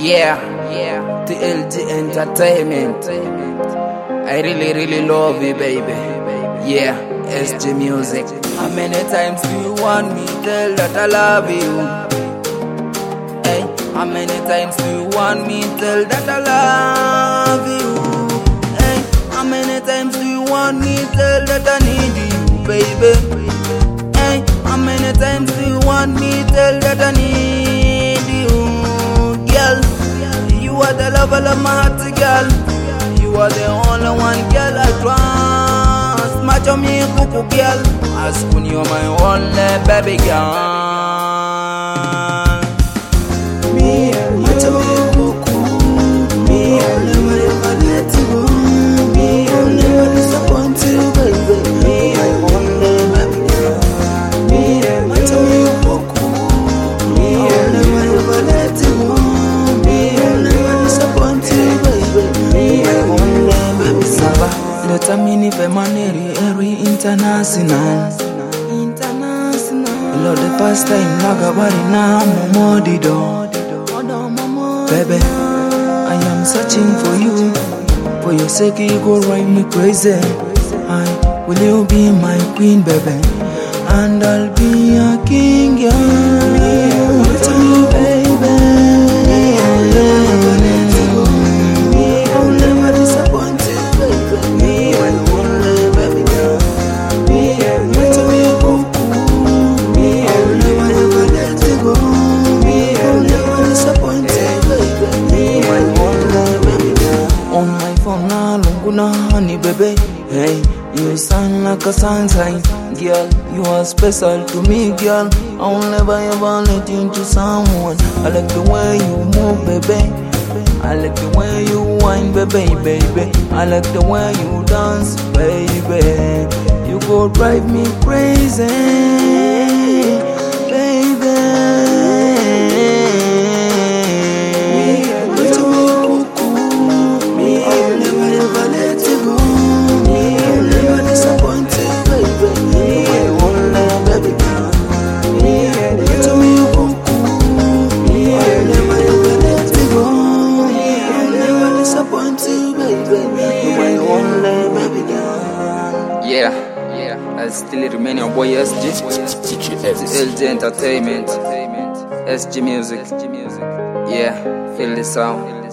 Yeah, TLG Entertainment. I really love you, baby. Yeah, SG Music. How many times do you want me tell that I love you? Hey, how many times do you want me tell that I love you? Hey, how many times do you want me tell that I need you, baby? Hey, how many times do you want me tell that I need you, girl? You are the lover of my heart, girl. You are the only one, girl, I trust. Macho me kuku, girl. Askun, you're my only baby girl. Me, macho me kuku. Me, I'll never ever let you go. Me, I'll never disappoint you, baby. Me, I only baby girl. Me, macho me kuku. Me, I'll never ever let you go. Me, I'll never disappoint you, baby. Me, I only baby girl. Leta mini pe maneri every international. Lord, the past time laga bari na momodi do. Baby, I am searching for you. For your sake you go drive me crazy. Will you be my queen, baby? And I'll be a king, yeah. Tell me, baby. I'll never disappoint you, baby. Me, I only baby girl. Me, macho me kuku. Me, I'll never ever let you go. Me, I'll never disappoint you, baby. Me, I only baby girl. On my phone na lunguna honey, baby. Hey, you sound like a sunshine, girl. You are special to me, girl. I'll never ever let you into someone. I like the way you move, baby. I like the way you whine, baby, baby. I like the way you dance, baby. You go drive me crazy, baby. Me, macho me kuku. Me, I'll never ever let you go. Me, I'll never disappoint you, baby. Me, I only baby girl. Me, macho me kuku. Me, I'll never ever let you go. Me, I'll never disappoint you, baby. You my only baby girl. Yeah, I still remain your boy SG. LG Entertainment, SG Music. Yeah, feel the sound.